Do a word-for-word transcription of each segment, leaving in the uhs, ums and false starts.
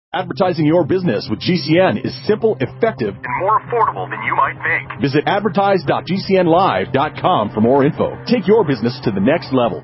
Advertising your business with G C N is simple, effective, and more affordable than you might think. Visit advertise dot g c n live dot com for more info. Take your business to the next level.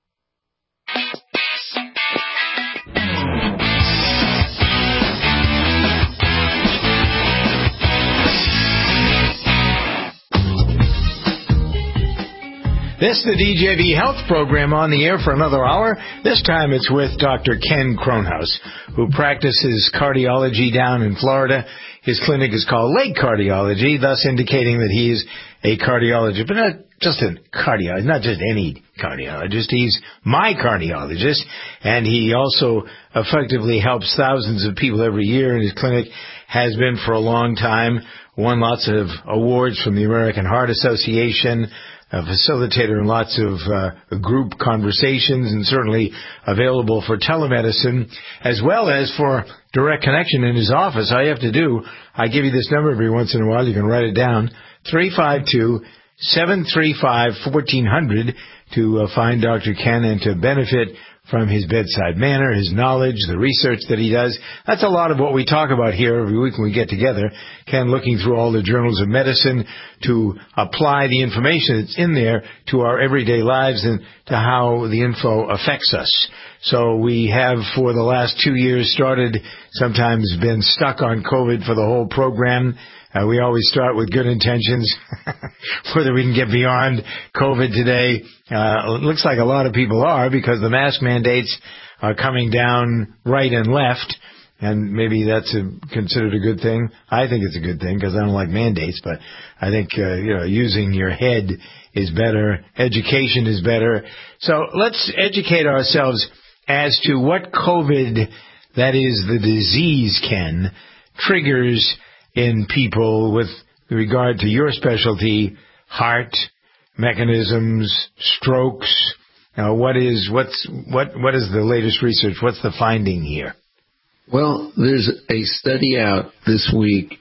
This is the D J V Health Program on the air for another hour. This time it's with Doctor Ken Kronhaus, who practices cardiology down in Florida. His clinic is called Lake Cardiology, thus indicating that he's a cardiologist, but not just a cardiologist, not just any cardiologist. He's my cardiologist, and he also effectively helps thousands of people every year in his clinic, has been for a long time, won lots of awards from the American Heart Association, a facilitator in lots of uh, group conversations, and certainly available for telemedicine, as well as for direct connection in his office. All you have to do, I give you this number every once in a while, you can write it down, three five two, seven three five, one four zero zero to uh, find Doctor Ken and to benefit from his bedside manner, his knowledge, the research that he does. That's a lot of what we talk about here every week when we get together. Ken looking through all the journals of medicine to apply the information that's in there to our everyday lives and to how the info affects us. So we have, for the last two years, started, sometimes been stuck on COVID for the whole program. Uh, we always start with good intentions, whether we can get beyond COVID today. Uh, it looks like a lot of people are, because the mask mandates are coming down right and left, and maybe that's a, considered a good thing. I think it's a good thing because I don't like mandates, but I think uh, you know, using your head is better. Education is better. So let's educate ourselves as to what COVID, that is the disease, Ken, triggers in people with regard to your specialty, heart mechanisms, strokes. Uh, what is what's what what is the latest research? What's the finding here? Well, there's a study out this week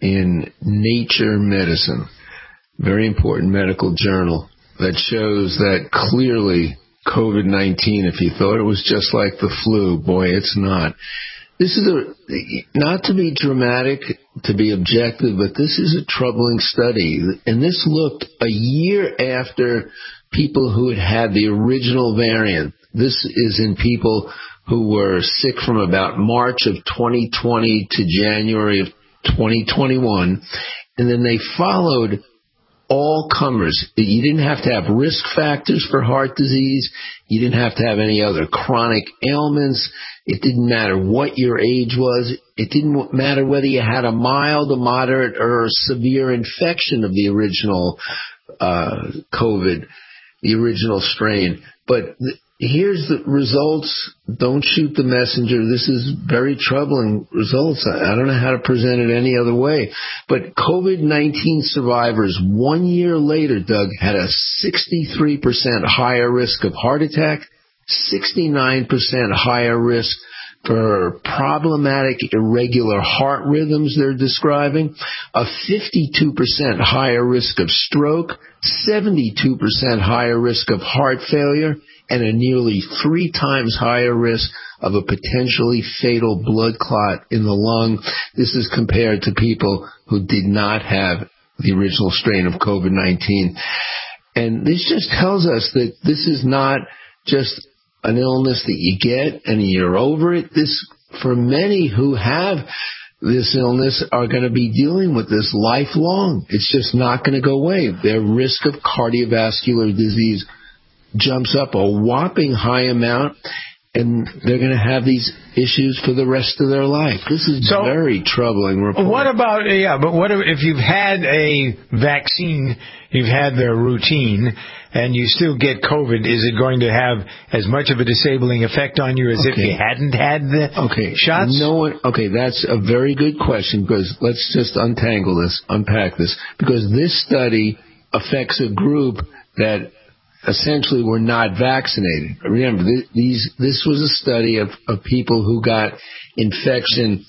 in Nature Medicine, very important medical journal, that shows that clearly COVID nineteen, if you thought it was just like the flu, boy, it's not. This is a, not to be dramatic, to be objective, but this is a troubling study. And this looked a year after people who had had the original variant. This is in people who were sick from about March of twenty twenty to January of twenty twenty-one. And then they followed all comers. You didn't have to have risk factors for heart disease. You didn't have to have any other chronic ailments. It didn't matter what your age was. It didn't matter whether you had a mild, a moderate, or a severe infection of the original uh, COVID, the original strain. But th- here's the results. Don't shoot the messenger. This is very troubling results. I, I don't know how to present it any other way. But COVID nineteen survivors one year later, Doug, had a sixty-three percent higher risk of heart attack, sixty-nine percent higher risk for problematic irregular heart rhythms they're describing, a fifty-two percent higher risk of stroke, seventy-two percent higher risk of heart failure, and a nearly three times higher risk of a potentially fatal blood clot in the lung. This is compared to people who did not have the original strain of COVID nineteen. And this just tells us that this is not just an illness that you get and you're over it. This, for many who have this illness, are going to be dealing with this lifelong. It's just not going to go away. Their risk of cardiovascular disease jumps up a whopping high amount, and they're going to have these issues for the rest of their life. This is so, very troubling report. What about, yeah, but what if you've had a vaccine, you've had their routine, and you still get COVID, is it going to have as much of a disabling effect on you as okay. if you hadn't had the okay. shots? No one, okay, that's a very good question, because let's just untangle this, unpack this, because this study affects a group that essentially were not vaccinated. Remember, these this was a study of, of people who got infection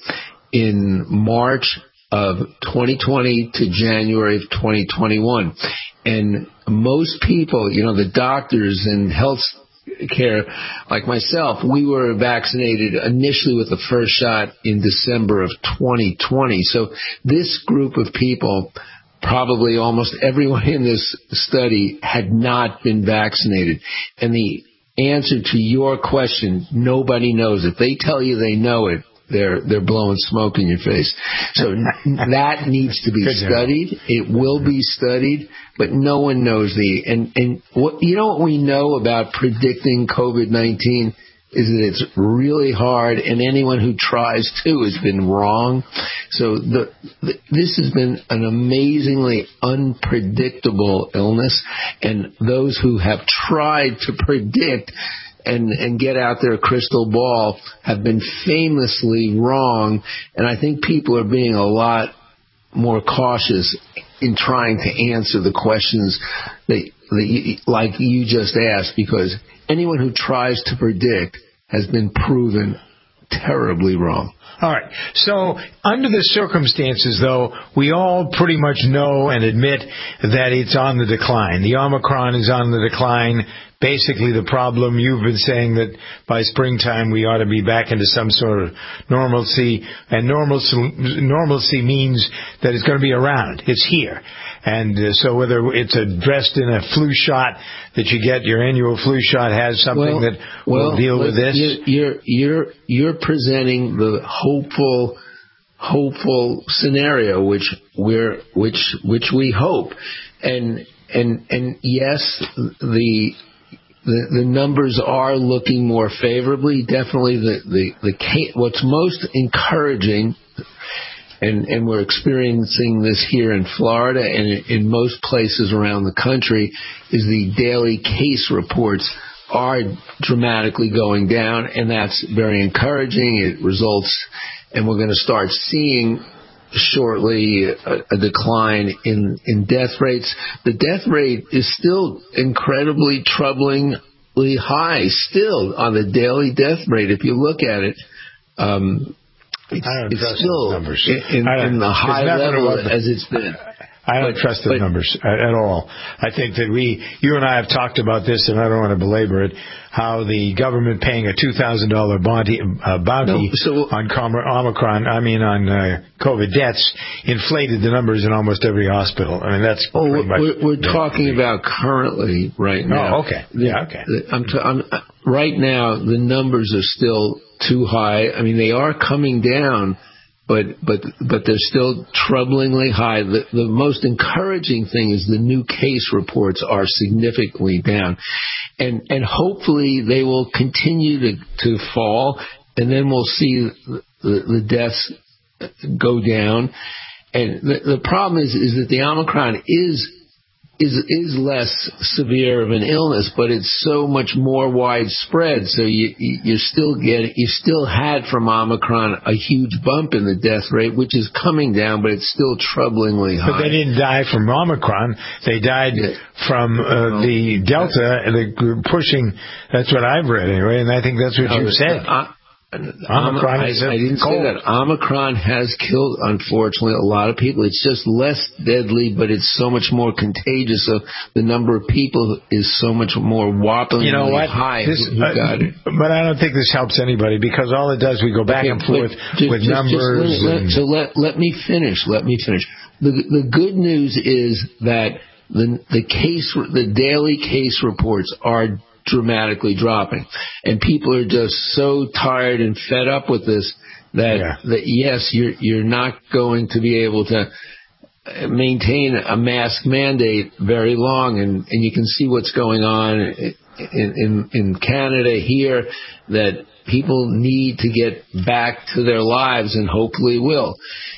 in March of twenty twenty to January of twenty twenty-one. And most people, you know, the doctors and health care, like myself, we were vaccinated initially with the first shot in December of twenty twenty. So this group of people, probably almost everyone in this study, had not been vaccinated. And the answer to your question, nobody knows. If they tell you they know it, they're they're blowing smoke in your face. So that needs to be studied. It will be studied, but no one knows the and and what you know what we know about predicting COVID nineteen is that it's really hard, and anyone who tries to has been wrong. So the, the this has been an amazingly unpredictable illness, and those who have tried to predict and and get out their crystal ball have been famously wrong. And I think people are being a lot more cautious in trying to answer the questions that, that you, like you just asked, because anyone who tries to predict has been proven terribly wrong. All right. So under the circumstances, though, we all pretty much know and admit that it's on the decline. The Omicron is on the decline. Basically, the problem, you've been saying that by springtime we ought to be back into some sort of normalcy, and normalcy, normalcy means that it's going to be around. It's here. And uh, so whether it's addressed in a flu shot that you get, your annual flu shot has something well, that will well, deal with this? You're, you're, you're presenting the hopeful, hopeful scenario, which we're, which, which we hope. And, and, and yes, the, The, the numbers are looking more favorably. Definitely, the the, the case, what's most encouraging, and, and we're experiencing this here in Florida and in most places around the country, is the daily case reports are dramatically going down, and that's very encouraging. It results, and we're going to start seeing shortly a, a decline in, in death rates. The death rate is still incredibly troublingly high, still on the daily death rate. If you look at it, um, it's, it's still in, in the high level as it's been. I don't but, trust the but, numbers at, at all. I think that we, you and I have talked about this, and I don't want to belabor it, how the government paying a two thousand dollars bounty, uh, bounty no, so, on Omicron, I mean on uh, COVID deaths, inflated the numbers in almost every hospital. I mean, that's oh, pretty much... We're, we're talking about currently right now. Oh, okay. Yeah, okay. The, I'm t- I'm, right now, the numbers are still too high. I mean, they are coming down, But but but they're still troublingly high. The, the most encouraging thing is the new case reports are significantly down, and and hopefully they will continue to, to fall, and then we'll see the, the deaths go down. And the, the problem is is that the Omicron is. is is less severe of an illness, but it's so much more widespread. So you you still get you still had from Omicron a huge bump in the death rate, which is coming down, but it's still troublingly high. But they didn't die from Omicron; they died yeah. from uh, the Delta. The pushing. That's what I've read anyway, and I think that's what no, you said. Uh, Omicron I, is I didn't cold. say that. Omicron has killed, unfortunately, a lot of people. It's just less deadly, but it's so much more contagious. So the number of people is so much more whoppingly you know what? high. This, who, who uh, got it. But I don't think this helps anybody, because all it does, we go back okay, and forth just, with just, numbers. Just let, and... let, so let let me finish. Let me finish. The the good news is that the the case the daily case reports are dramatically dropping, and people are just so tired and fed up with this that yeah. that yes, you're you're not going to be able to maintain a mask mandate very long, and, and you can see what's going on in, in in Canada here, that people need to get back to their lives, and hopefully will.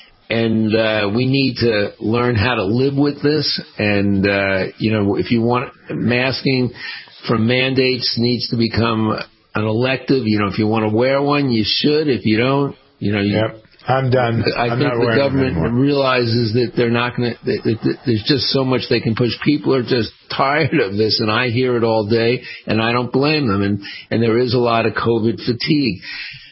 And uh, we need to learn how to live with this. And uh, you know, if you want masking from mandates needs to become an elective. You know, if you want to wear one, you should. If you don't, you know, you, yep. I'm done. I I'm think not the government realizes that they're not going to. There's just so much they can push. People are just tired of this, and I hear it all day, and I don't blame them. And and there is a lot of COVID fatigue.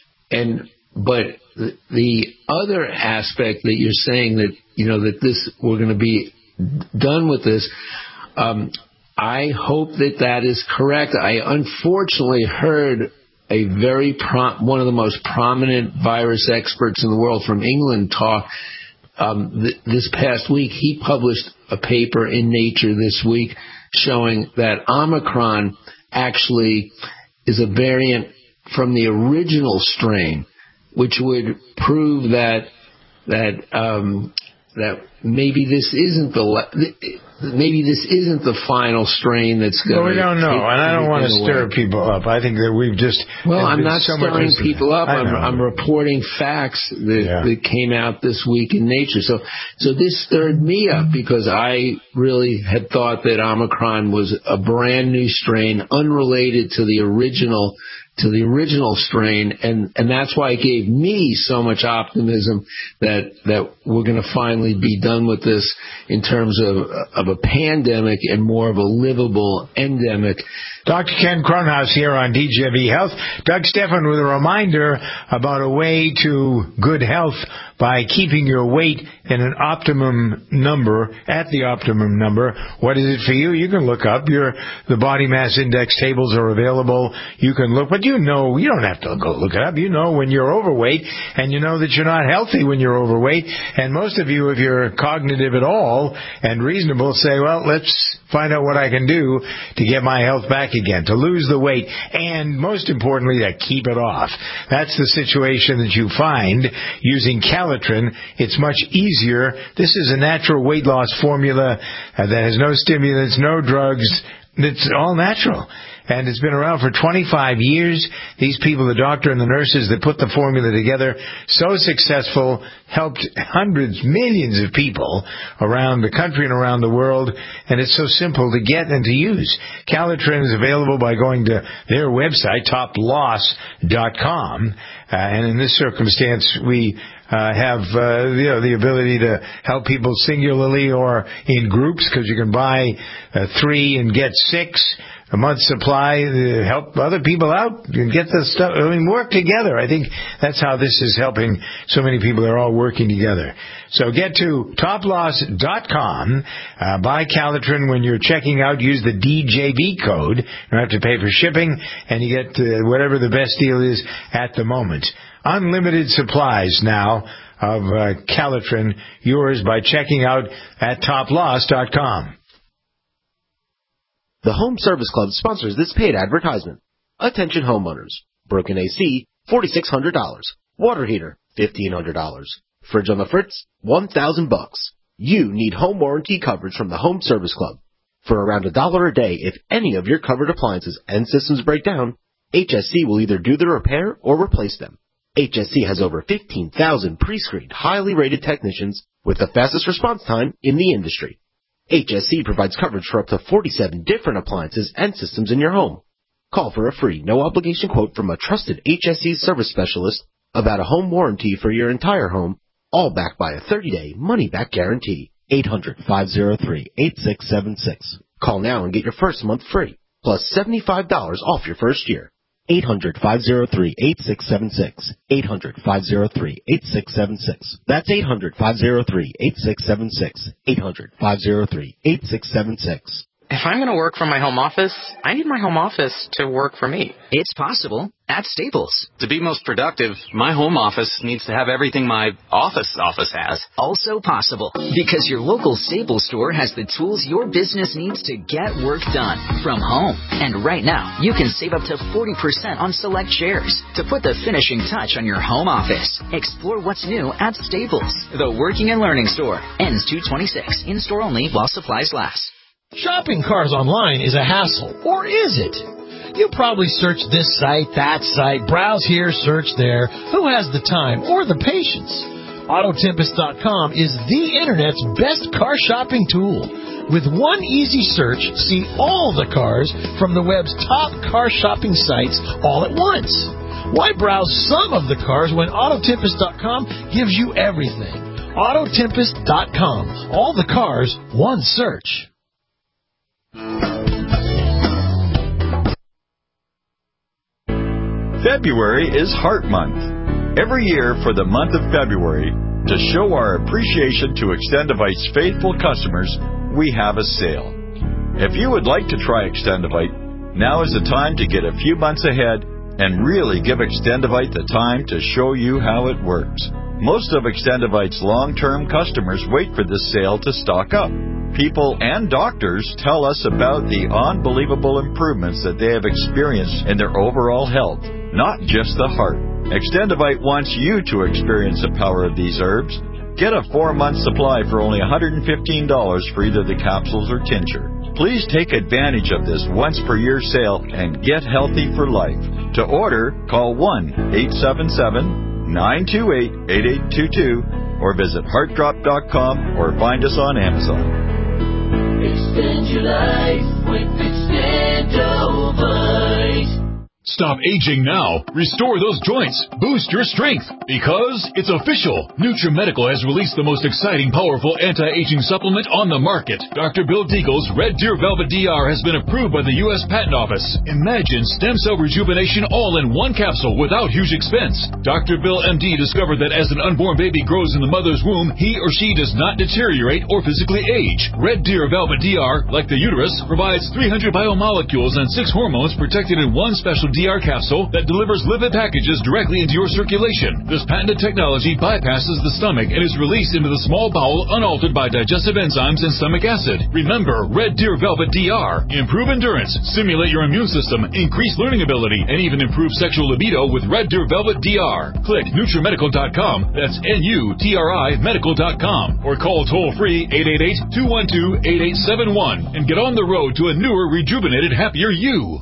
And but the, the other aspect that you're saying, that you know that this we're going to be done with this. Um, I hope that that is correct. I unfortunately heard a very pro- one of the most prominent virus experts in the world from England talk um, th- this past week. He published a paper in Nature this week showing that Omicron actually is a variant from the original strain, which would prove that that um, that maybe this isn't the maybe this isn't the final strain that's going to. Well, we don't know, and I don't want to stir away. people up. I think that we've just. Well, I'm not so stirring people up. I'm, I'm reporting facts that, yeah. that came out this week in Nature. So, so this stirred me up because I really had thought that Omicron was a brand new strain, unrelated to the original. to the original strain, and, and that's why it gave me so much optimism that that we're going to finally be done with this in terms of of a pandemic and more of a livable endemic. Doctor Ken Cronhaus here on D J V Health. Doug Stephan with a reminder about a way to good health by keeping your weight in an optimum number, at the optimum number. What is it for you? You can look up. Your the body mass index tables are available. You can look, but you know, you don't have to go look it up. You know when you're overweight, and you know that you're not healthy when you're overweight. And most of you, if you're cognitive at all and reasonable, say, well, let's find out what I can do to get my health back again, to lose the weight, and most importantly, to keep it off. That's the situation that you find using Calitrin. It's much easier. This is a natural weight loss formula uh, that has no stimulants, no drugs. It's all natural. And it's been around for twenty-five years. These people, the doctor and the nurses that put the formula together, so successful, helped hundreds, millions of people around the country and around the world. And it's so simple to get and to use. Calitrin is available by going to their website, top loss dot com. Uh, and in this circumstance, we uh, have uh, you know, the ability to help people singularly or in groups, because you can buy uh, three and get six. A month's supply, uh, help other people out and get the stuff. I mean, work together. I think that's how this is helping so many people. They're all working together. So get to top loss dot com. Uh, buy Calitrin when you're checking out. Use the D J V code. You don't have to pay for shipping, and you get uh, whatever the best deal is at the moment. Unlimited supplies now of uh, Calitrin. Yours by checking out at top loss dot com. The Home Service Club sponsors this paid advertisement. Attention homeowners. Broken A C, four thousand six hundred dollars. Water heater, fifteen hundred dollars. Fridge on the fritz, one thousand bucks. You need home warranty coverage from the Home Service Club. For around a dollar a day, if any of your covered appliances and systems break down, H S C will either do the repair or replace them. H S C has over fifteen thousand pre-screened, highly rated technicians with the fastest response time in the industry. H S C provides coverage for up to forty-seven different appliances and systems in your home. Call for a free, no-obligation quote from a trusted H S C service specialist about a home warranty for your entire home, all backed by a thirty-day money-back guarantee. eight hundred, five oh three, eight six seven six. Call now and get your first month free, plus seventy-five dollars off your first year. eight hundred, five oh three, eight six seven six. eight hundred, five oh three, eight six seven six. That's eight hundred, five oh three, eight six seven six. eight hundred, five oh three, eight six seven six. If I'm going to work from my home office, I need my home office to work for me. It's possible at Staples. To be most productive, my home office needs to have everything my office office has. Also possible, because your local Staples store has the tools your business needs to get work done from home. And right now, you can save up to forty percent on select chairs to put the finishing touch on your home office. Explore what's new at Staples, the working and learning store. Ends two twenty-six. In-store only while supplies last. Shopping cars online is a hassle, or is it? You probably search this site, that site, browse here, search there. Who has the time or the patience? Auto Tempest dot com is the Internet's best car shopping tool. With one easy search, see all the cars from the web's top car shopping sites all at once. Why browse some of the cars when Auto Tempest dot com gives you everything? Auto Tempest dot com. All the cars, one search. February is Heart Month. Every year for the month of February, to show our appreciation to Extendivite's faithful customers, we have a sale. If you would like to try Extendivite, now is the time to get a few months ahead and really give Extendivite the time to show you how it works. Most of Extendivite's long-term customers wait for this sale to stock up. People and doctors tell us about the unbelievable improvements that they have experienced in their overall health, not just the heart. Extendivite wants you to experience the power of these herbs. Get a four-month supply for only one hundred fifteen dollars for either the capsules or tincture. Please take advantage of this once-per-year sale and get healthy for life. To order, call one eight seven seven, nine two eight, eight eight two two or visit heart drop dot com or find us on Amazon. Extend your life with Extendivite. Stop aging now. Restore those joints. Boost your strength. Because it's official. NutriMedical has released the most exciting, powerful anti-aging supplement on the market. Doctor Bill Deagle's Red Deer Velvet D R has been approved by the U S Patent Office. Imagine stem cell rejuvenation all in one capsule without huge expense. Doctor Bill M D discovered that as an unborn baby grows in the mother's womb, he or she does not deteriorate or physically age. Red Deer Velvet D R, like the uterus, provides three hundred biomolecules and six hormones protected in one special D R capsule that delivers lipid packages directly into your circulation. This patented technology bypasses the stomach and is released into the small bowel unaltered by digestive enzymes and stomach acid. Remember, Red Deer Velvet D R. Improve endurance, stimulate your immune system, increase learning ability, and even improve sexual libido with Red Deer Velvet D R. Click NutriMedical dot com, that's N U T R I medical dot com, or call toll-free eight eight eight, two one two, eight eight seven one and get on the road to a newer, rejuvenated, happier you.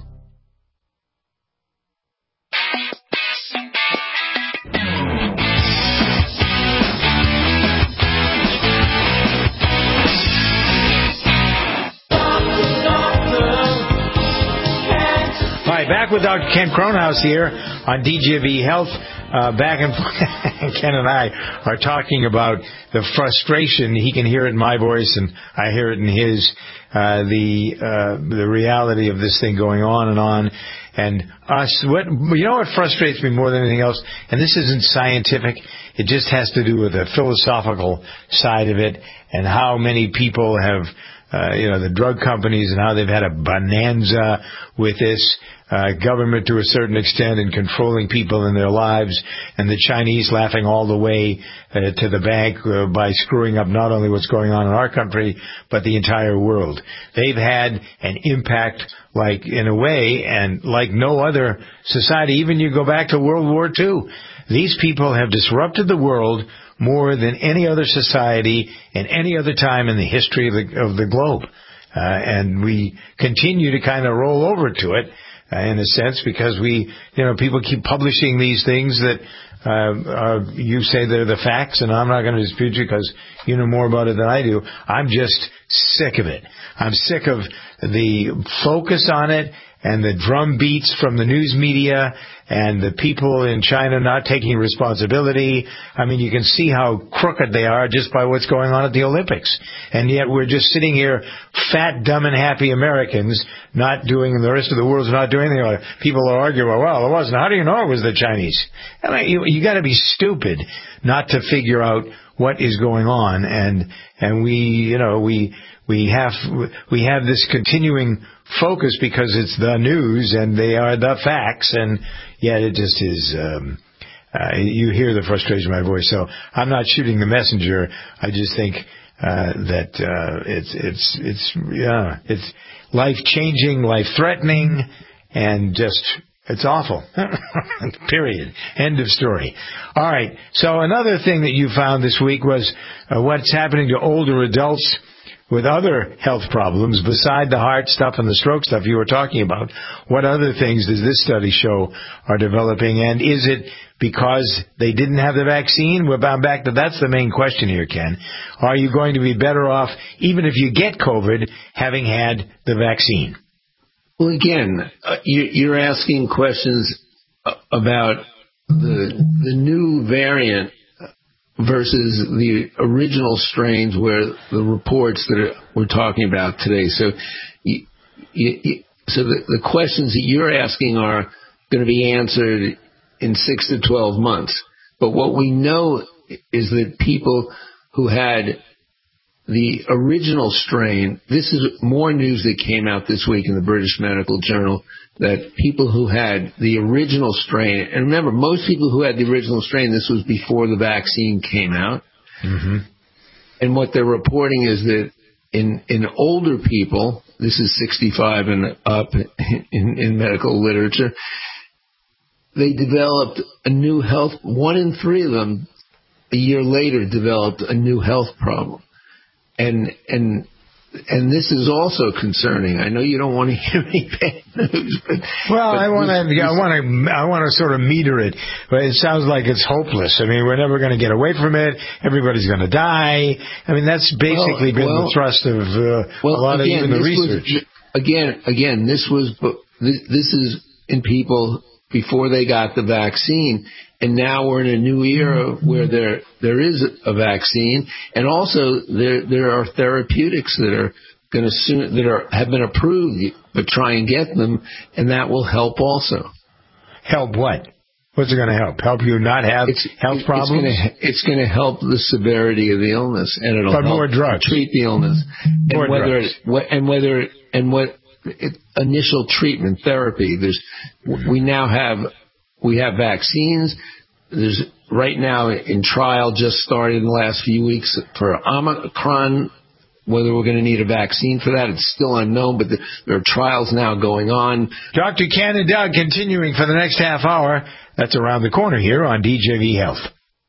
Back with Doctor Ken Kronhaus here on D J V Health. Uh, back and Ken and I are talking about the frustration. He can hear it in my voice, and I hear it in his. Uh, the uh, the reality of this thing going on and on, and us. What you know? What frustrates me more than anything else, and this isn't scientific. It just has to do with the philosophical side of it, and how many people have. Uh, you know, the drug companies and how they've had a bonanza with this uh, government to a certain extent in controlling people in their lives, and the Chinese laughing all the way uh, to the bank uh, by screwing up not only what's going on in our country, but the entire world. They've had an impact like, in a way, and like no other society. Even you go back to World War Two. These people have disrupted the world more than any other society in any other time in the history of the, of the globe. Uh, and we continue to kind of roll over to it, uh, in a sense, because we, you know, people keep publishing these things that, uh, uh, you say they're the facts, and I'm not going to dispute you because you know more about it than I do. I'm just sick of it. I'm sick of the focus on it and the drum beats from the news media and the people in China not taking responsibility. I mean, you can see how crooked they are just by what's going on at the Olympics. And yet we're just sitting here, fat, dumb, and happy Americans, not doing, and the rest of the world's not doing anything. People are arguing, well, it wasn't. How do you know it was the Chinese? I mean, you, you got to be stupid not to figure out what is going on. And and we, you know, we we have we have this continuing focus because it's the news and they are the facts, and yet it just is. Um, uh, you hear the frustration in my voice. So I'm not shooting the messenger. I just think uh, that uh, it's it's it's yeah it's life changing, life threatening, and just. It's awful. Period. End of story. All right. So another thing that you found this week was uh, what's happening to older adults with other health problems beside the heart stuff and the stroke stuff you were talking about. What other things does this study show are developing? And is it because they didn't have the vaccine? We're bound back to that's the main question here, Ken. Are you going to be better off, even if you get COVID, having had the vaccine? Well, again, uh, you, you're asking questions about the the new variant versus the original strains, where the reports that are, we're talking about today. So, you, you, so the, the questions that you're asking are going to be answered in six to twelve months. But what we know is that people who had the original strain, this is more news that came out this week in the British Medical Journal, that people who had the original strain, and remember, most people who had the original strain, this was before the vaccine came out. Mm-hmm. And what they're reporting is that in, in older people, this is sixty-five and up in, in medical literature, they developed a new health, one in three of them a year later developed a new health problem. And, and, and this is also concerning. I know you don't want to hear any bad news, but well, but I want to, I want to, I want to sort of meter it. But it sounds like it's hopeless. I mean, we're never going to get away from it. Everybody's going to die. I mean, that's basically well, been well, the thrust of uh, well, a lot again, of even the research. Was, again, again, this was this, this is in people before they got the vaccine. And now we're in a new era where there there is a vaccine, and also there there are therapeutics that are going to soon that are have been approved. But try and get them, and that will help also. Help what? What's it going to help? Help you not have it's, health problems? It's going to help the severity of the illness, and it'll but help more drugs. treat the illness. More and whether drugs. It, and whether and what it, initial treatment therapy. There's we now have. We have vaccines. There's right now in trial just started in the last few weeks for Omicron. Whether we're going to need a vaccine for that, it's still unknown, but there are trials now going on. Doctor Ken and Doug continuing for the next half hour. That's around the corner here on D J V Health.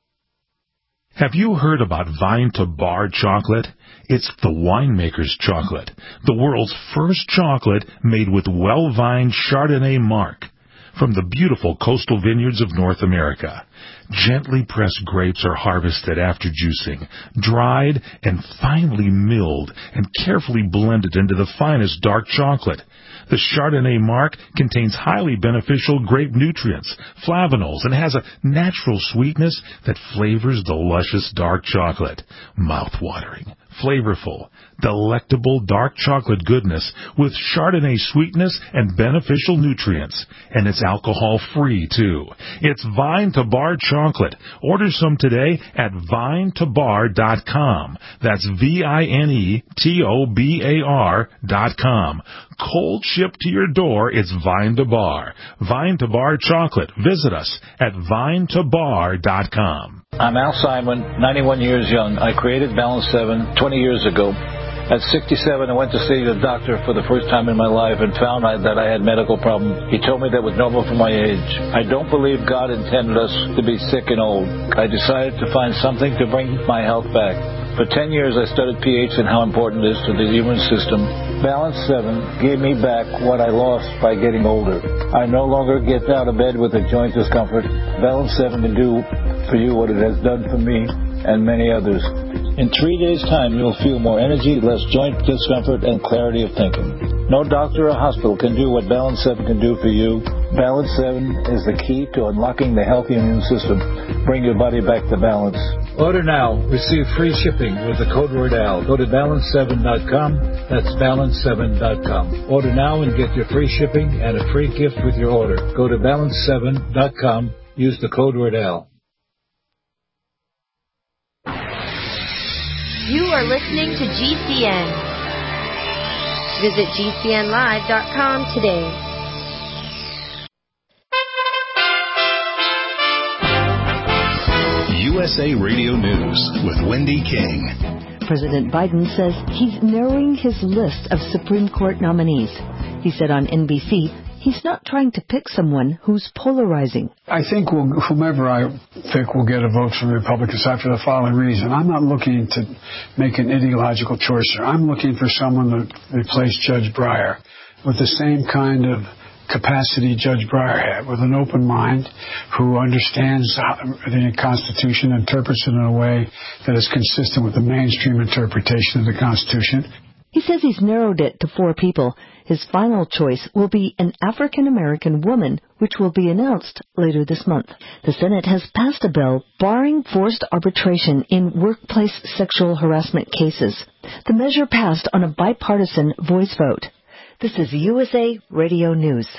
Have you heard about Vine to Bar chocolate? It's the winemaker's chocolate, the world's first chocolate made with well-vined Chardonnay marc from the beautiful coastal vineyards of North America. Gently pressed grapes are harvested after juicing, dried and finely milled and carefully blended into the finest dark chocolate. The Chardonnay marc contains highly beneficial grape nutrients, flavanols, and has a natural sweetness that flavors the luscious dark chocolate. Mouth-watering, flavorful, delectable dark chocolate goodness with Chardonnay sweetness and beneficial nutrients. And it's alcohol-free, too. It's Vine to Bar chocolate. Order some today at vine to bar dot com. That's V I N E T O B A R dot com. Cold shipped to your door, it's Vine to Bar. Vine to Bar chocolate. Visit us at vine to bar dot com. I'm Al Simon, ninety-one years young. I created Balance seven twenty years ago. At sixty-seven, I went to see the doctor for the first time in my life and found that I had medical problems. He told me that was normal for my age. I don't believe God intended us to be sick and old. I decided to find something to bring my health back. For ten years, I studied pH and how important it is to the immune system. Balance seven gave me back what I lost by getting older. I no longer get out of bed with a joint discomfort. Balance seven can do for you what it has done for me and many others. In three days' time, you'll feel more energy, less joint discomfort, and clarity of thinking. No doctor or hospital can do what Balance seven can do for you. Balance seven is the key to unlocking the healthy immune system. Bring your body back to balance. Order now. Receive free shipping with the code word A L. Go to balance seven dot com. That's balance seven dot com. Order now and get your free shipping and a free gift with your order. Go to balance seven dot com. Use the code word A L. You are listening to G C N. Visit G C N live dot com today. U S A Radio News with Wendy King. President Biden says he's narrowing his list of Supreme Court nominees. He said on N B C he's not trying to pick someone who's polarizing. I think we'll, whomever I pick will get a vote from the Republican side for the following reason. I'm not looking to make an ideological choice here. I'm looking for someone to replace Judge Breyer with the same kind of capacity Judge Breyer had, with an open mind, who understands the Constitution, interprets it in a way that is consistent with the mainstream interpretation of the Constitution. He says he's narrowed it to four people. His final choice will be an African-American woman, which will be announced later this month. The Senate has passed a bill barring forced arbitration in workplace sexual harassment cases. The measure passed on a bipartisan voice vote. This is U S A Radio News.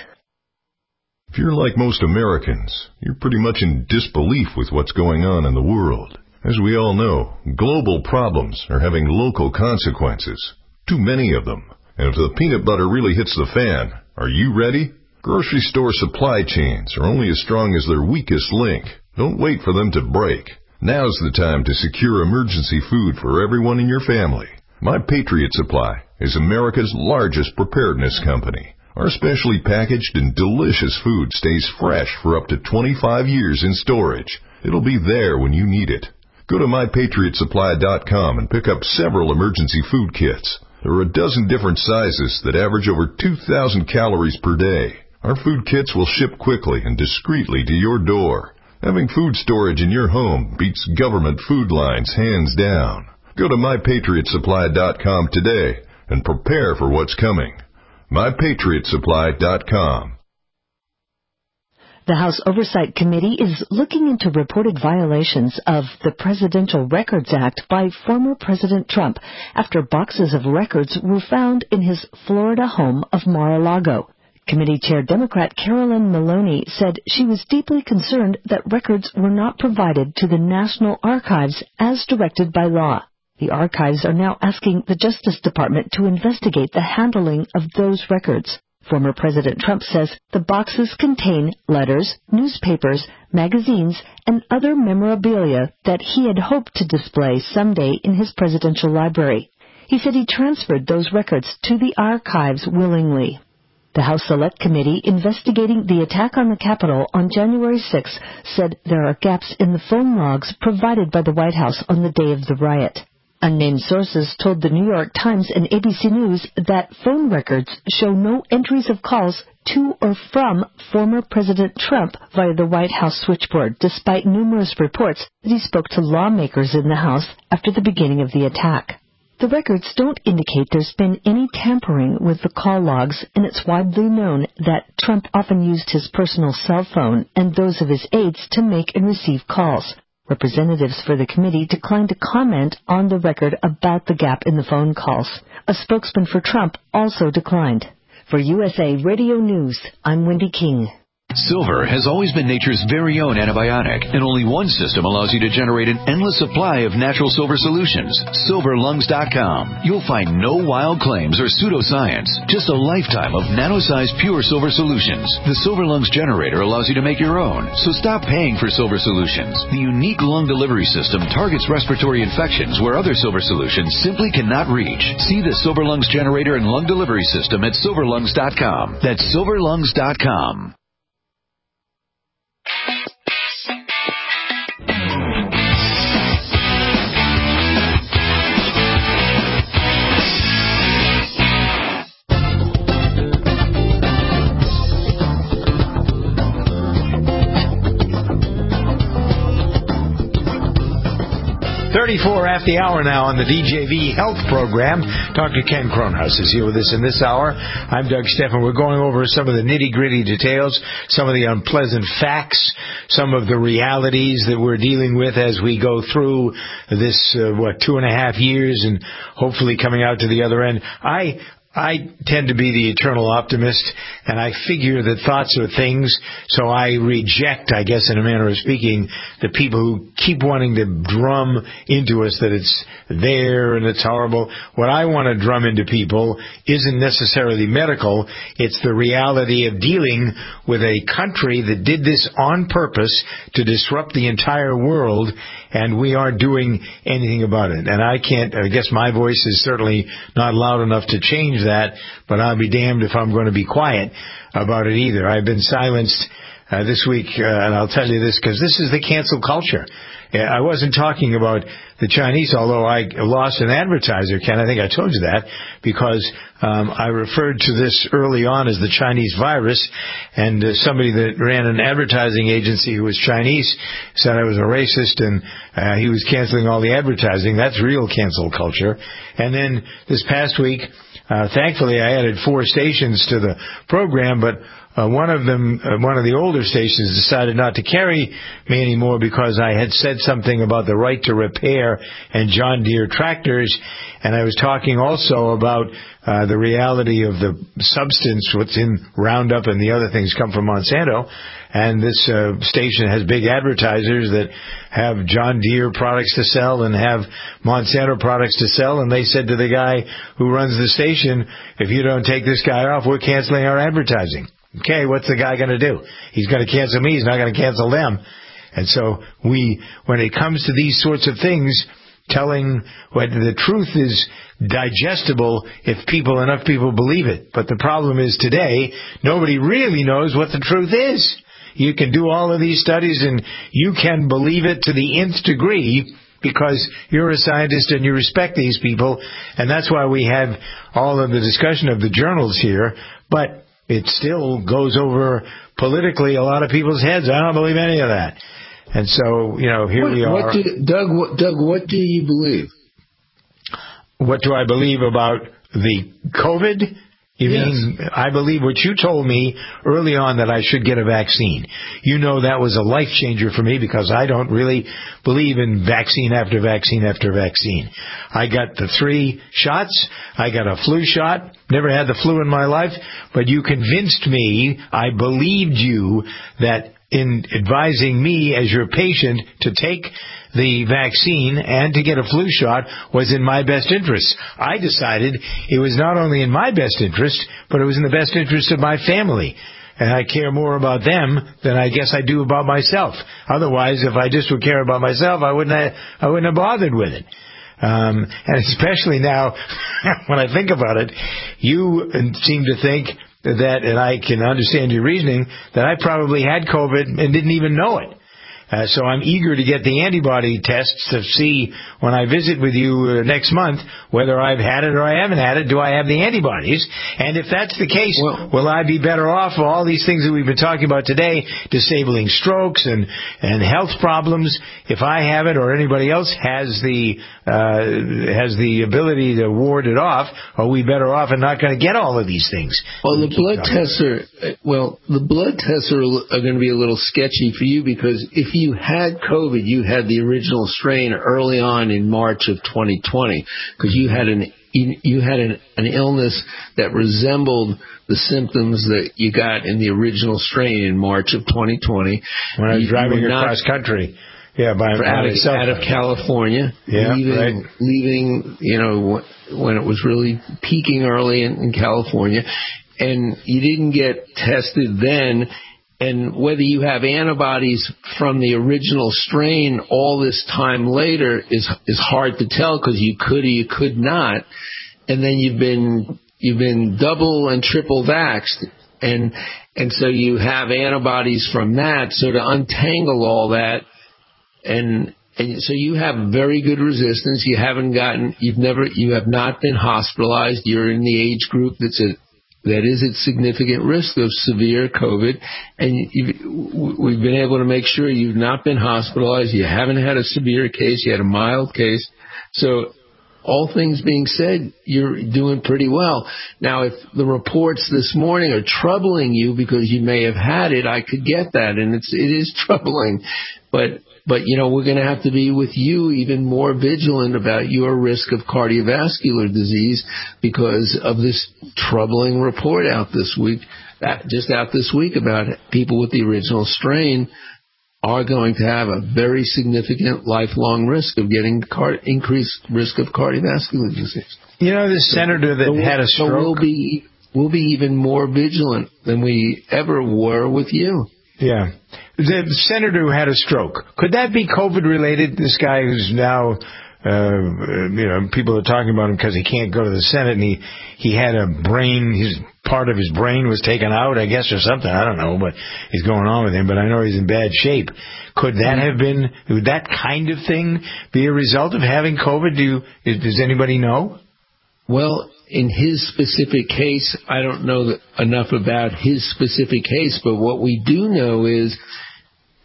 If you're like most Americans, you're pretty much in disbelief with what's going on in the world. As we all know, global problems are having local consequences. Too many of them. And if the peanut butter really hits the fan, are you ready? Grocery store supply chains are only as strong as their weakest link. Don't wait for them to break. Now's the time to secure emergency food for everyone in your family. My Patriot Supply is America's largest preparedness company. Our specially packaged and delicious food stays fresh for up to twenty-five years in storage. It'll be there when you need it. Go to my patriot supply dot com and pick up several emergency food kits. There are a dozen different sizes that average over two thousand calories per day. Our food kits will ship quickly and discreetly to your door. Having food storage in your home beats government food lines hands down. Go to my patriot supply dot com today and prepare for what's coming. my patriot supply dot com. The House Oversight Committee is looking into reported violations of the Presidential Records Act by former President Trump after boxes of records were found in his Florida home of Mar-a-Lago. Committee Chair Democrat Carolyn Maloney said she was deeply concerned that records were not provided to the National Archives as directed by law. The archives are now asking the Justice Department to investigate the handling of those records. Former President Trump says the boxes contain letters, newspapers, magazines, and other memorabilia that he had hoped to display someday in his presidential library. He said he transferred those records to the archives willingly. The House Select Committee investigating the attack on the Capitol on January sixth said there are gaps in the phone logs provided by the White House on the day of the riot. Unnamed sources told the New York Times and A B C News that phone records show no entries of calls to or from former President Trump via the White House switchboard, despite numerous reports that he spoke to lawmakers in the House after the beginning of the attack. The records don't indicate there's been any tampering with the call logs, and it's widely known that Trump often used his personal cell phone and those of his aides to make and receive calls. Representatives for the committee declined to comment on the record about the gap in the phone calls. A spokesman for Trump also declined. For U S A Radio News, I'm Wendy King. Silver has always been nature's very own antibiotic, and only one system allows you to generate an endless supply of natural silver solutions. silver lungs dot com. You'll find no wild claims or pseudoscience, just a lifetime of nano-sized pure silver solutions. The Silver Lungs generator allows you to make your own, so stop paying for silver solutions. The unique lung delivery system targets respiratory infections where other silver solutions simply cannot reach. See the Silver Lungs generator and lung delivery system at silver lungs dot com. That's silver lungs dot com. thirty-four after the hour now on the D J V Health Program. Doctor Ken Kronhaus is here with us in this hour. I'm Doug Steffen. We're going over some of the nitty-gritty details, some of the unpleasant facts, some of the realities that we're dealing with as we go through this, uh, what, two and a half years and hopefully coming out to the other end. I I tend to be the eternal optimist, and I figure that thoughts are things, so I reject, I guess in a manner of speaking, the people who keep wanting to drum into us that it's there and it's horrible. What I want to drum into people isn't necessarily medical. It's the reality of dealing with a country that did this on purpose to disrupt the entire world, and we aren't doing anything about it. And I can't, I guess my voice is certainly not loud enough to change that, but I'll be damned if I'm going to be quiet about it either. I've been silenced uh, this week, uh, and I'll tell you this, because this is the cancel culture. I wasn't talking about the Chinese, although I lost an advertiser, Ken. I think I told you that, because um, I referred to this early on as the Chinese virus, and uh, somebody that ran an advertising agency who was Chinese said I was a racist, and uh, he was canceling all the advertising. That's real cancel culture. And then this past week, uh, thankfully, I added four stations to the program, but uh, one of them, uh, one of the older stations decided not to carry me anymore because I had said something about the right to repair and John Deere tractors, and I was talking also about uh, the reality of the substance, what's in Roundup and the other things come from Monsanto. And this uh, station has big advertisers that have John Deere products to sell and have Monsanto products to sell. And they said to the guy who runs the station, if you don't take this guy off, we're canceling our advertising. Okay, what's the guy going to do? He's going to cancel me. He's not going to cancel them. And so we, when it comes to these sorts of things, telling what the truth is digestible if people, enough people believe it. But the problem is today, nobody really knows what the truth is. You can do all of these studies and you can believe it to the nth degree because you're a scientist and you respect these people. And that's why we have all of the discussion of the journals here. But it still goes over politically a lot of people's heads. I don't believe any of that. And so, you know, here what, we are. What do, Doug, what, Doug, what do you believe? What do I believe about the COVID? You yes. mean, I believe what you told me early on that I should get a vaccine. You know that was a life changer for me because I don't really believe in vaccine after vaccine after vaccine. I got the three shots. I got a flu shot. Never had the flu in my life. But you convinced me, I believed you, that in advising me as your patient to take the vaccine and to get a flu shot was in my best interest. I decided it was not only in my best interest, but it was in the best interest of my family. And I care more about them than I guess I do about myself. Otherwise, if I just would care about myself, I wouldn't have, I wouldn't have bothered with it. Um, and especially now, when I think about it, you seem to think that, and I can understand your reasoning, that I probably had COVID and didn't even know it. Uh, so I'm eager to get the antibody tests to see when I visit with you uh, next month whether I've had it or I haven't had it. Do I have the antibodies? And if that's the case, well, will I be better off for all these things that we've been talking about today, disabling strokes and, and health problems? If I have it or anybody else has the uh, has the ability to ward it off, are we better off and not going to get all of these things? Well, the blood tests are well, the blood tests are, are going to be a little sketchy for you because if you you had COVID, you had the original strain early on in March of twenty twenty because you had an you had an, an illness that resembled the symptoms that you got in the original strain in March of twenty twenty. When I was you, driving you across country, yeah, by, by out, of, myself. out of California, yeah, leaving, right. leaving, you know, when it was really peaking early in, in California, and you didn't get tested then. And whether you have antibodies from the original strain all this time later is is hard to tell because you could or you could not. And then you've been you've been double and triple vaxxed, and and so you have antibodies from that. So to untangle all that, and and so you have very good resistance. You haven't gotten you've never you have not been hospitalized. You're in the age group that's a that is at significant risk of severe COVID, and you've, we've been able to make sure you've not been hospitalized, you haven't had a severe case, you had a mild case. So all things being said, you're doing pretty well. Now, if the reports this morning are troubling you because you may have had it, I could get that, and it's, it is troubling. But But, you know, we're going to have to be with you even more vigilant about your risk of cardiovascular disease because of this troubling report out this week, just out this week about people with the original strain are going to have a very significant lifelong risk of getting car- increased risk of cardiovascular disease. You know, this so, senator that so had a stroke. So we'll be, we'll be even more vigilant than we ever were with you. Yeah. The senator who had a stroke, could that be COVID related? This guy who's now, uh, you know, people are talking about him because he can't go to the Senate, and he, he had a brain, his part of his brain was taken out, I guess, or something. I don't know, but he's going on with him, but I know he's in bad shape. Could that have been, would that kind of thing be a result of having COVID? Do you, does anybody know? Well, in his specific case, I don't know enough about his specific case, but what we do know is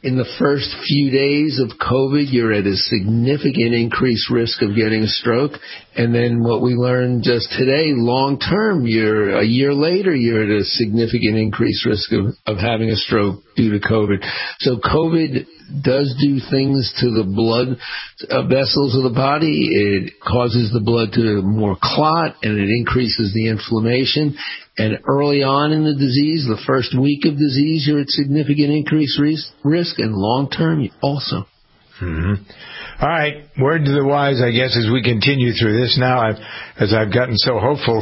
in the first few days of COVID, you're at a significant increased risk of getting a stroke. And then what we learned just today, long term, you're a year later, you're at a significant increased risk of, of having a stroke due to COVID. So COVID does do things to the blood vessels of the body. It causes the blood to more clot, and it increases the inflammation. And early on in the disease, the first week of disease, you're at significant increased risk, and long-term also. Mm-hmm. All right, word to the wise, I guess, as we continue through this now, I've, as I've gotten so hopeful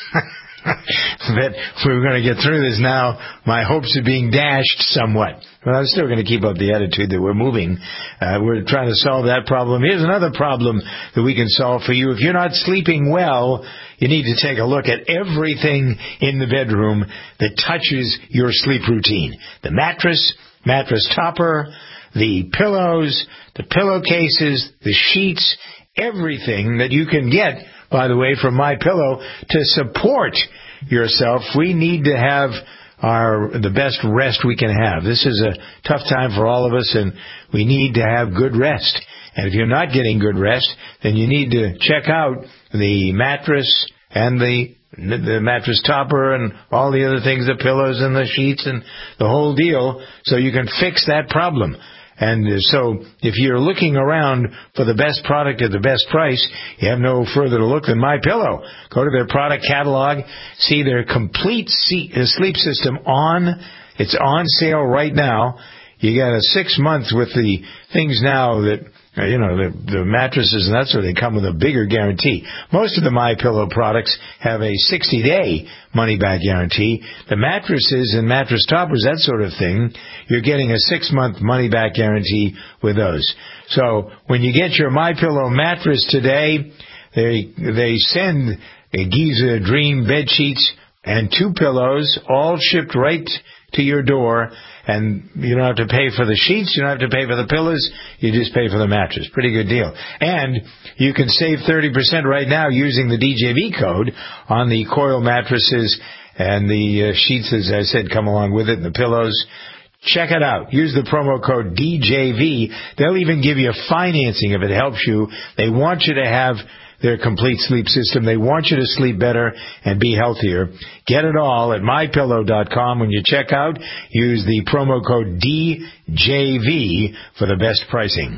that we were going to get through this now, my hopes are being dashed somewhat. But I'm still going to keep up the attitude that we're moving. Uh, we're trying to solve that problem. Here's another problem that we can solve for you. If you're not sleeping well, you need to take a look at everything in the bedroom that touches your sleep routine. The mattress, mattress topper, the pillows, the pillowcases, the sheets, everything that you can get, by the way, from MyPillow to support yourself. We need to have our the best rest we can have. This is a tough time for all of us, and we need to have good rest. And if you're not getting good rest, then you need to check out the mattress and the the mattress topper and all the other things, the pillows and the sheets and the whole deal, so you can fix that problem. And so if you're looking around for the best product at the best price, you have no further to look than MyPillow. Go to their product catalog, see their complete sleep system on. It's on sale right now. You got a six months with the things now that, you know, the, the mattresses and that sort of, they come with a bigger guarantee. Most of the MyPillow products have a sixty-day money-back guarantee. The mattresses and mattress toppers, that sort of thing, you're getting a six-month money-back guarantee with those. So when you get your MyPillow mattress today, they they send a Giza Dream bed sheets and two pillows, all shipped right to your door, and you don't have to pay for the sheets, you don't have to pay for the pillows, you just pay for the mattress. Pretty good deal. And you can save thirty percent right now using the D J V code on the coil mattresses, and the uh, sheets, as I said, come along with it, and the pillows. Check it out. Use the promo code D J V. They'll even give you financing if it helps you. They want you to have their complete sleep system. They want you to sleep better and be healthier. Get it all at my pillow dot com. When you check out, use the promo code D J V for the best pricing.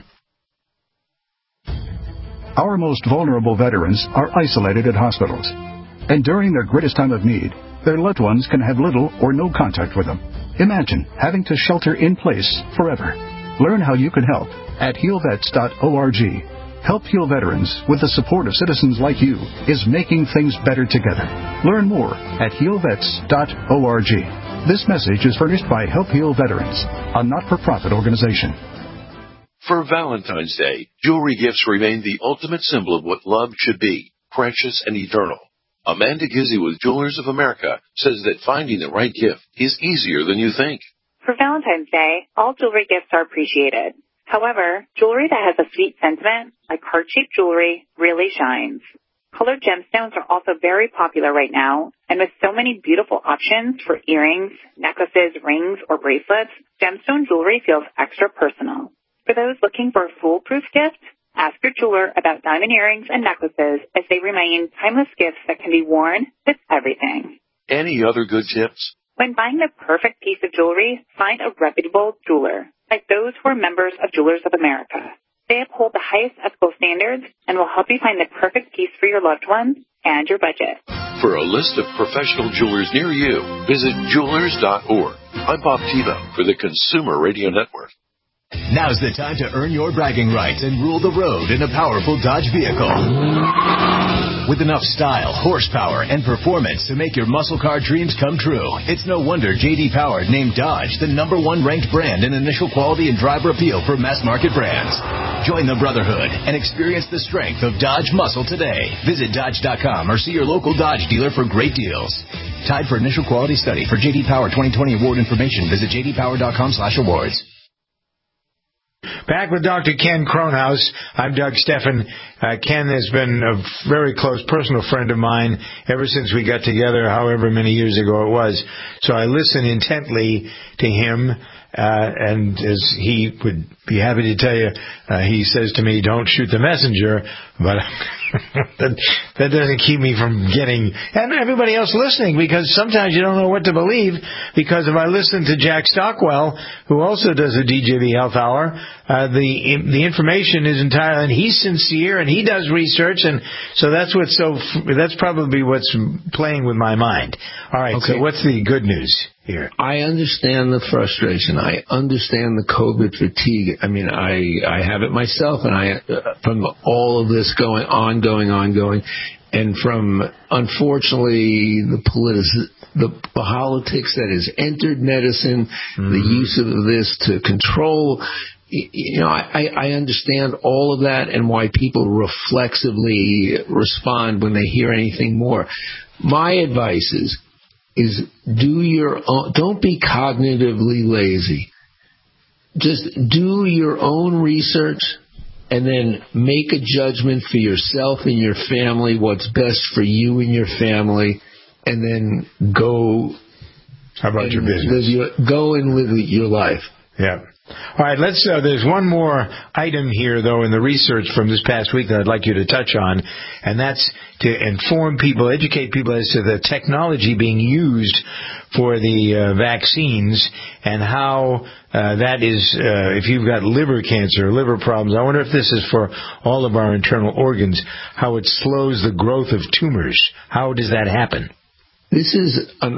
Our most vulnerable veterans are isolated at hospitals, and during their greatest time of need, their loved ones can have little or no contact with them. Imagine having to shelter in place forever. Learn how you can help at heal vets dot org. Help Heal Veterans, with the support of citizens like you, is making things better together. Learn more at heal vets dot org. This message is furnished by Help Heal Veterans, a not-for-profit organization. For Valentine's Day, jewelry gifts remain the ultimate symbol of what love should be, precious and eternal. Amanda Gizzi with Jewelers of America says that finding the right gift is easier than you think. For Valentine's Day, all jewelry gifts are appreciated. However, jewelry that has a sweet sentiment, like heart-shaped jewelry, really shines. Colored gemstones are also very popular right now, and with so many beautiful options for earrings, necklaces, rings, or bracelets, gemstone jewelry feels extra personal. For those looking for a foolproof gift, ask your jeweler about diamond earrings and necklaces, as they remain timeless gifts that can be worn with everything. Any other good tips? When buying the perfect piece of jewelry, find a reputable jeweler, like those who are members of Jewelers of America. They uphold the highest ethical standards and will help you find the perfect piece for your loved ones and your budget. For a list of professional jewelers near you, visit jewelers dot org. I'm Bob Tebow for the Consumer Radio Network. Now's the time to earn your bragging rights and rule the road in a powerful Dodge vehicle. With enough style, horsepower, and performance to make your muscle car dreams come true, it's no wonder J D Power named Dodge the number one ranked brand in initial quality and driver appeal for mass market brands. Join the brotherhood and experience the strength of Dodge muscle today. Visit Dodge dot com or see your local Dodge dealer for great deals. Tied for initial quality study. For J D Power twenty twenty award information, visit j d power dot com slash awards. Back with Doctor Ken Kronhaus. I'm Doug Steffen. Uh, Ken has been a very close personal friend of mine ever since we got together, however many years ago it was. So I listen intently to him Uh, and as he would be happy to tell you, uh, he says to me, don't shoot the messenger, but that, that doesn't keep me from getting, and everybody else listening, because sometimes you don't know what to believe, because if I listen to Jack Stockwell, who also does a D J V Health Hour, uh, the the information is entirely, and he's sincere, and he does research, and so that's what's so, that's probably what's playing with my mind. All right, okay. So what's the good news here? I understand the frustration. I understand the COVID fatigue. I mean, I I have it myself, and I uh, from all of this going on, going on, going, and from unfortunately the politi- the politics that has entered medicine, mm-hmm. the use of this to control. You know, I, I understand all of that and why people reflexively respond when they hear anything more. My advice is. is do your own, don't be cognitively lazy. Just do your own research and then make a judgment for yourself and your family, what's best for you and your family, and then go. How about your business? Your, go and live your life. Yeah. All right, let's, uh, there's one more item here, though, in the research from this past week that I'd like you to touch on, and that's to inform people, educate people as to the technology being used for the uh, vaccines and how uh, that is, uh, if you've got liver cancer, liver problems, I wonder if this is for all of our internal organs, how it slows the growth of tumors. How does that happen? This is an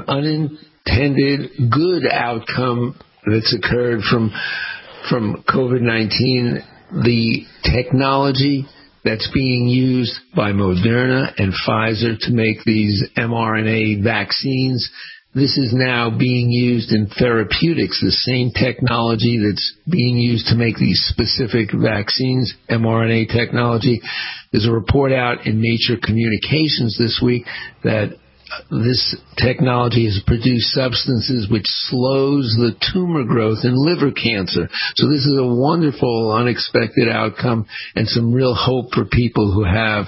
unintended good outcome that's occurred from from COVID nineteen. The technology that's being used by Moderna and Pfizer to make these mRNA vaccines, this is now being used in therapeutics, the same technology that's being used to make these specific vaccines, mRNA technology. There's a report out in Nature Communications this week that this technology has produced substances which slows the tumor growth in liver cancer. So this is a wonderful, unexpected outcome and some real hope for people who have,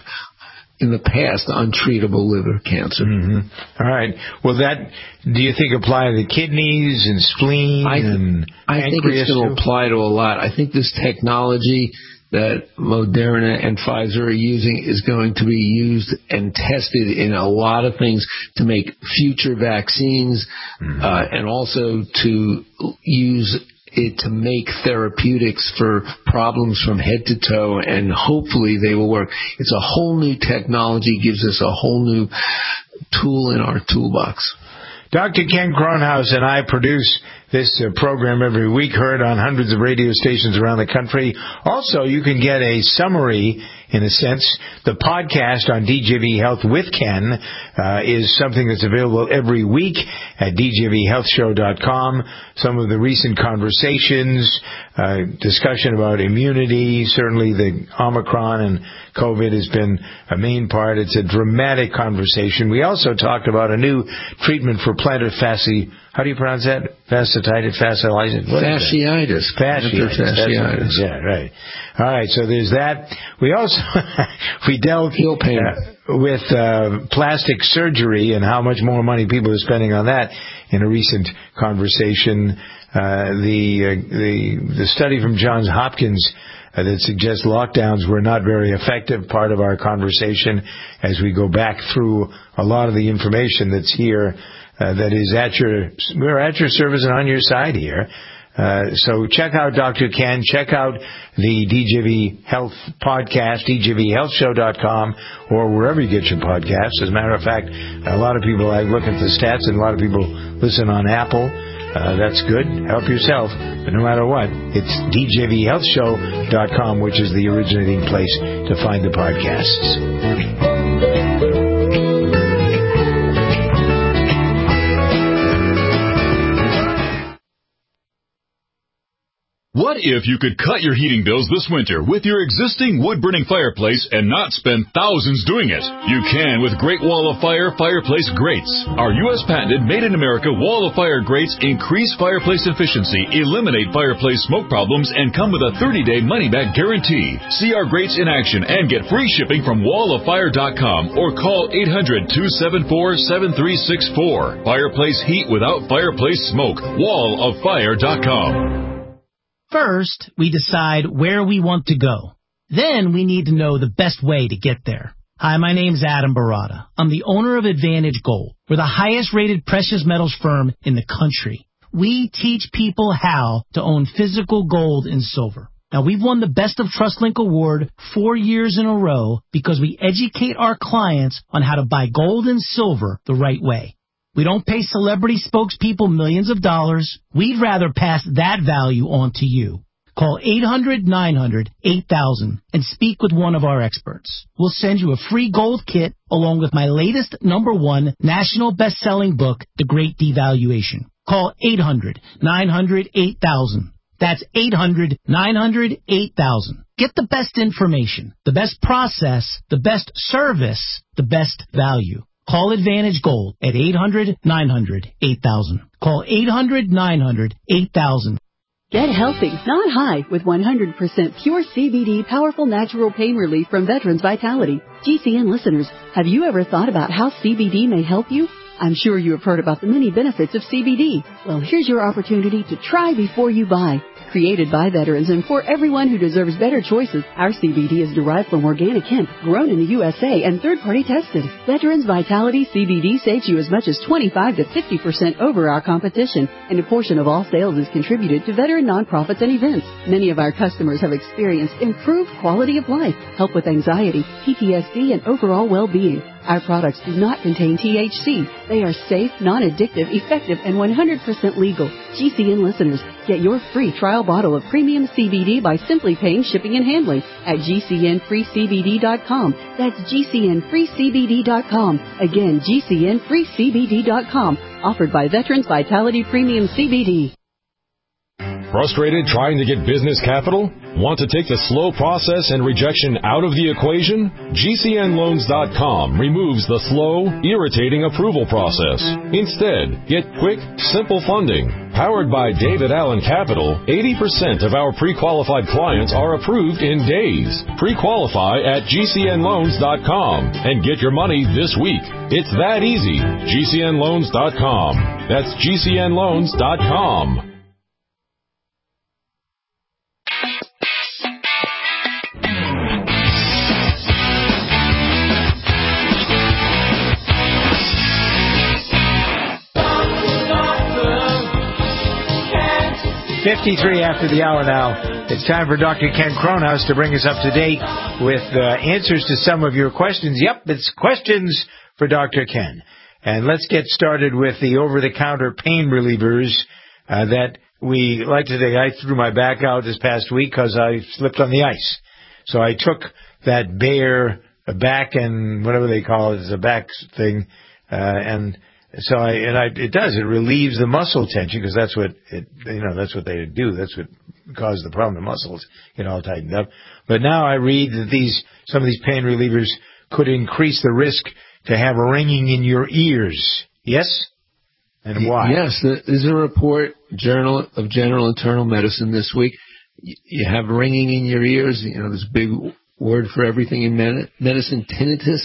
in the past, untreatable liver cancer. Mm-hmm. All right. Well, that, do you think apply to the kidneys and spleen I th- and I think it's going to apply to a lot. I think this technology that Moderna and Pfizer are using is going to be used and tested in a lot of things to make future vaccines, mm-hmm. uh, and also to use it to make therapeutics for problems from head to toe, and hopefully they will work. It's a whole new technology, gives us a whole new tool in our toolbox. Doctor Ken Kronhaus and I produce this uh, program every week, heard on hundreds of radio stations around the country. Also, you can get a summary, in a sense. The podcast on D J V Health with Ken uh, is something that's available every week at d j v health show dot com. Some of the recent conversations, uh, discussion about immunity, certainly the Omicron and COVID has been a main part. It's a dramatic conversation. We also talked about a new treatment for plantar fasci. How do you pronounce that? Fasciitis, fasciitis. Fasciitis. Fasciitis. Fasciitis. Yeah, right. All right. So there's that. We also we dealt uh, with uh, plastic surgery and how much more money people are spending on that in a recent conversation. Uh, the uh, the the study from Johns Hopkins uh, that suggests lockdowns were not very effective. Part of our conversation as we go back through a lot of the information that's here. Uh, that is at your, we're at your service and on your side here. Uh, so check out Doctor Ken, check out the D J V Health podcast, d j v health show dot com, or wherever you get your podcasts. As a matter of fact, a lot of people, I look at the stats, and a lot of people listen on Apple. Uh, that's good. Help yourself. But no matter what, it's d j v health show dot com, which is the originating place to find the podcasts. What What if you could cut your heating bills this winter with your existing wood-burning fireplace and not spend thousands doing it? You can with Great Wall of Fire fireplace grates. Our U S patented made-in-America Wall of Fire grates increase fireplace efficiency, eliminate fireplace smoke problems, and come with a thirty-day money-back guarantee. See our grates in action and get free shipping from wall of fire dot com or call eight hundred, two seven four, seven three six four. Fireplace heat without fireplace smoke. wall of fire dot com. First, we decide where we want to go. Then we need to know the best way to get there. Hi, my name's Adam Barada. I'm the owner of Advantage Gold. We're the highest-rated precious metals firm in the country. We teach people how to own physical gold and silver. Now, we've won the Best of TrustLink Award four years in a row because we educate our clients on how to buy gold and silver the right way. We don't pay celebrity spokespeople millions of dollars. We'd rather pass that value on to you. Call eight hundred, nine hundred, eight thousand and speak with one of our experts. We'll send you a free gold kit along with my latest number one national best-selling book, The Great Devaluation. Call eight hundred, nine hundred, eight thousand. That's eight hundred, nine hundred, eight thousand. Get the best information, the best process, the best service, the best value. Call Advantage Gold at eight hundred, nine hundred, eight thousand. Call eight hundred, nine hundred, eight thousand. Get healthy, not high, with one hundred percent pure C B D powerful natural pain relief from Veterans Vitality. G C N listeners, have you ever thought about how C B D may help you? I'm sure you have heard about the many benefits of C B D. Well, here's your opportunity to try before you buy. Created by veterans and for everyone who deserves better choices, our C B D is derived from organic hemp, grown in the U S A and third-party tested. Veterans Vitality C B D saves you as much as twenty-five to fifty percent over our competition, and a portion of all sales is contributed to veteran nonprofits and events. Many of our customers have experienced improved quality of life, help with anxiety, P T S D, and overall well-being. Our products do not contain T H C. They are safe, non-addictive, effective, and one hundred percent legal. G C N listeners, get your free trial bottle of premium C B D by simply paying shipping and handling at G C N free C B D dot com. That's G C N free C B D dot com. Again, G C N free C B D dot com. Offered by Veterans Vitality Premium C B D. Frustrated trying to get business capital? Want to take the slow process and rejection out of the equation? G C N loans dot com removes the slow, irritating approval process. Instead, get quick, simple funding. Powered by David Allen Capital, eighty percent of our pre-qualified clients are approved in days. Pre-qualify at G C N loans dot com and get your money this week. It's that easy. G C N loans dot com. That's G C N loans dot com. fifty-three after the hour now. It's time for Doctor Ken Kronhaus to bring us up to date with uh, answers to some of your questions. Yep, it's questions for Doctor Ken. And let's get started with the over-the-counter pain relievers uh, that we like today. I threw my back out this past week because I slipped on the ice. So I took that Bayer back and whatever they call it, it's a back thing, uh, and so I and I it does it relieves the muscle tension because that's what it you know that's what they do. That's what caused the problem. The muscles get all tightened up. But now I read that these some of these pain relievers could increase the risk to have ringing in your ears. Yes? And why? Yes, there's a report, Journal of General Internal Medicine this week. You have ringing in your ears. You know, this big word for everything in medicine, tinnitus.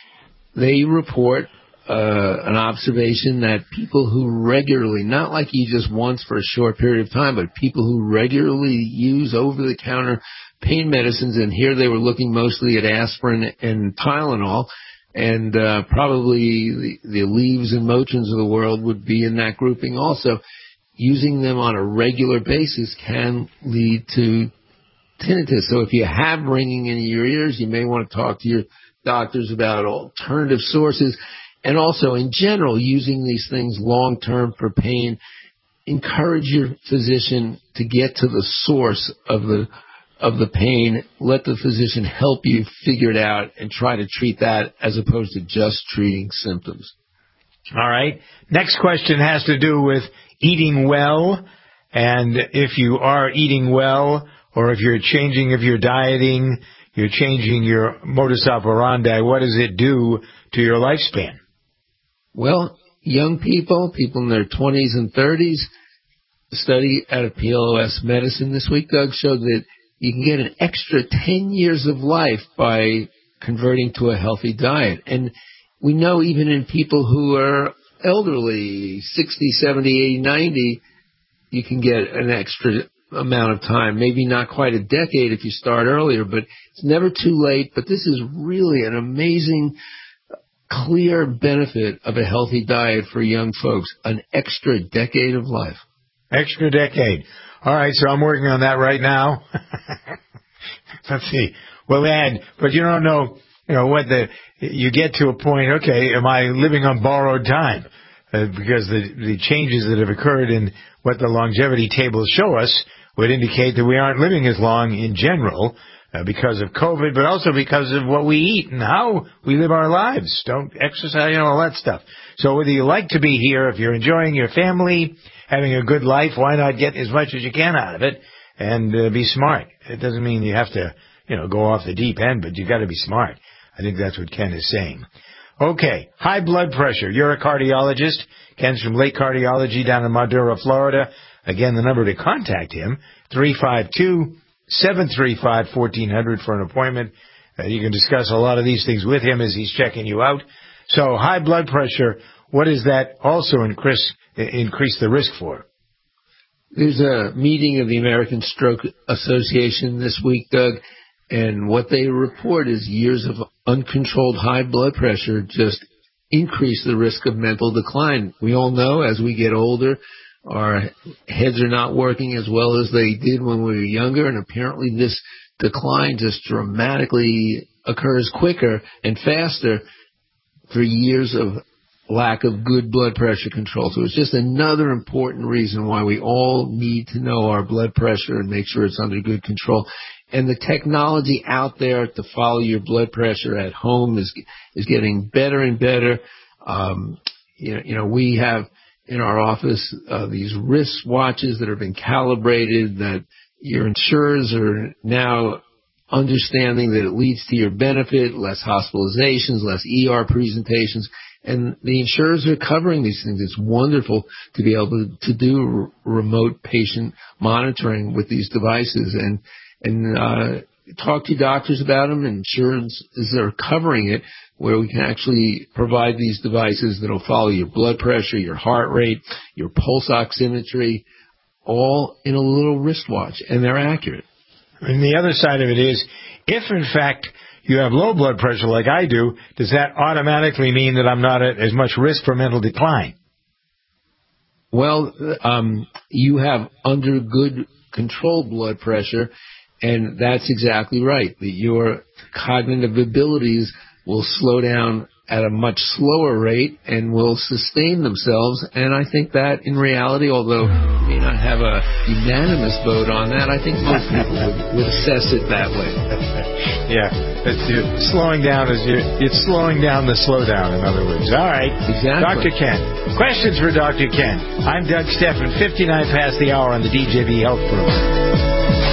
They report uh, an observation that people who regularly, not like you just once for a short period of time, but people who regularly use over-the-counter pain medicines, and here they were looking mostly at aspirin and Tylenol, and uh, probably the, the Aleve and Motrins of the world would be in that grouping also. Using them on a regular basis can lead to tinnitus. So if you have ringing in your ears, you may want to talk to your doctors about alternative sources. And also, in general, using these things long-term for pain, encourage your physician to get to the source of the of the pain. Let the physician help you figure it out and try to treat that as opposed to just treating symptoms. All right. Next question has to do with eating well. And if you are eating well, or if you're changing, if you're dieting, you're changing your modus operandi, what does it do to your lifespan? Well, young people, people in their twenties and thirties, a study out of P L O S Medicine this week, Doug, showed that you can get an extra ten years of life by converting to a healthy diet. And we know even in people who are elderly, sixty, seventy, eighty, ninety, you can get an extra amount of time, maybe not quite a decade if you start earlier, but it's never too late. But this is really an amazing, clear benefit of a healthy diet for young folks, an extra decade of life. Extra decade. All right, so I'm working on that right now. Let's see. Well, and, but you don't know, you know, what the, you get to a point, okay, am I living on borrowed time? Uh, because the, the changes that have occurred in what the longevity tables show us would indicate that we aren't living as long in general uh, because of COVID, but also because of what we eat and how we live our lives. Don't exercise, you know, all that stuff. So whether you like to be here, if you're enjoying your family, having a good life, why not get as much as you can out of it and uh, be smart? It doesn't mean you have to, you know, go off the deep end, but you got to be smart. I think that's what Ken is saying. Okay, high blood pressure. You're a cardiologist. Ken's from Lake Cardiology down in Madera, Florida. Again, the number to contact him, three five two, seven three five, one four zero zero for an appointment. Uh, you can discuss a lot of these things with him as he's checking you out. So high blood pressure, what does that also increase, increase the risk for? There's a meeting of the American Stroke Association this week, Doug, and what they report is years of uncontrolled high blood pressure just increase the risk of mental decline. We all know as we get older, our heads are not working as well as they did when we were younger, and apparently this decline just dramatically occurs quicker and faster for years of lack of good blood pressure control. So it's just another important reason why we all need to know our blood pressure and make sure it's under good control. And the technology out there to follow your blood pressure at home is is getting better and better. Um, you know, you know, we have in our office uh, these wrist watches that have been calibrated that your insurers are now understanding that it leads to your benefit, less hospitalizations, less E R presentations. And the insurers are covering these things. It's wonderful to be able to, to do r- remote patient monitoring with these devices and and uh, talk to doctors about them. And insurances are covering it where we can actually provide these devices that will follow your blood pressure, your heart rate, your pulse oximetry, all in a little wristwatch, and they're accurate. And the other side of it is, if in fact you have low blood pressure like I do, does that automatically mean that I'm not at as much risk for mental decline? Well, um, you have under good control blood pressure, and that's exactly right. That your cognitive abilities will slow down at a much slower rate and will sustain themselves. And I think that in reality, although you may not have a unanimous vote on that, I think most people would, would assess it that way. Yeah, it's, it's slowing down as you it's slowing down the slowdown, in other words. All right. Exactly. Doctor Ken. Questions for Doctor Ken. I'm Doug Steffen, fifty-nine past the hour on the D J V Health Program.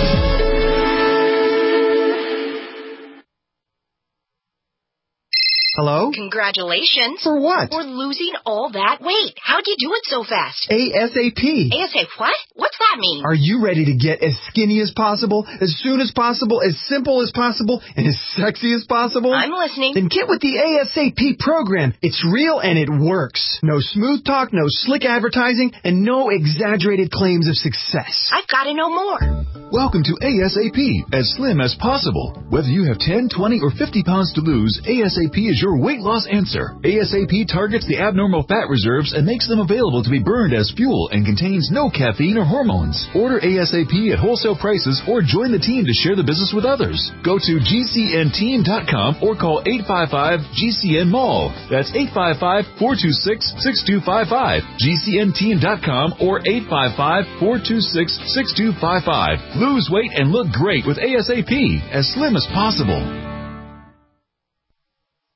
Hello? Congratulations. For what? For losing all that weight. How'd you do it so fast? ASAP. ASAP what? What's that mean? Are you ready to get as skinny as possible, as soon as possible, as simple as possible, and as sexy as possible? I'm listening. Then get with the ASAP program. It's real and it works. No smooth talk, no slick advertising, and no exaggerated claims of success. I've got to know more. Welcome to ASAP, as slim as possible. Whether you have ten, twenty, or fifty pounds to lose, ASAP is your weight loss answer. ASAP targets the abnormal fat reserves and makes them available to be burned as fuel and contains no caffeine or hormones. Order ASAP at wholesale prices or join the team to share the business with others. Go to G C N team dot com or call eight five five G C N mall. That's eight five five, four two six, six two five five. G C N team dot com or eight five five, four two six, six two five five. Lose weight and look great with ASAP, as slim as possible.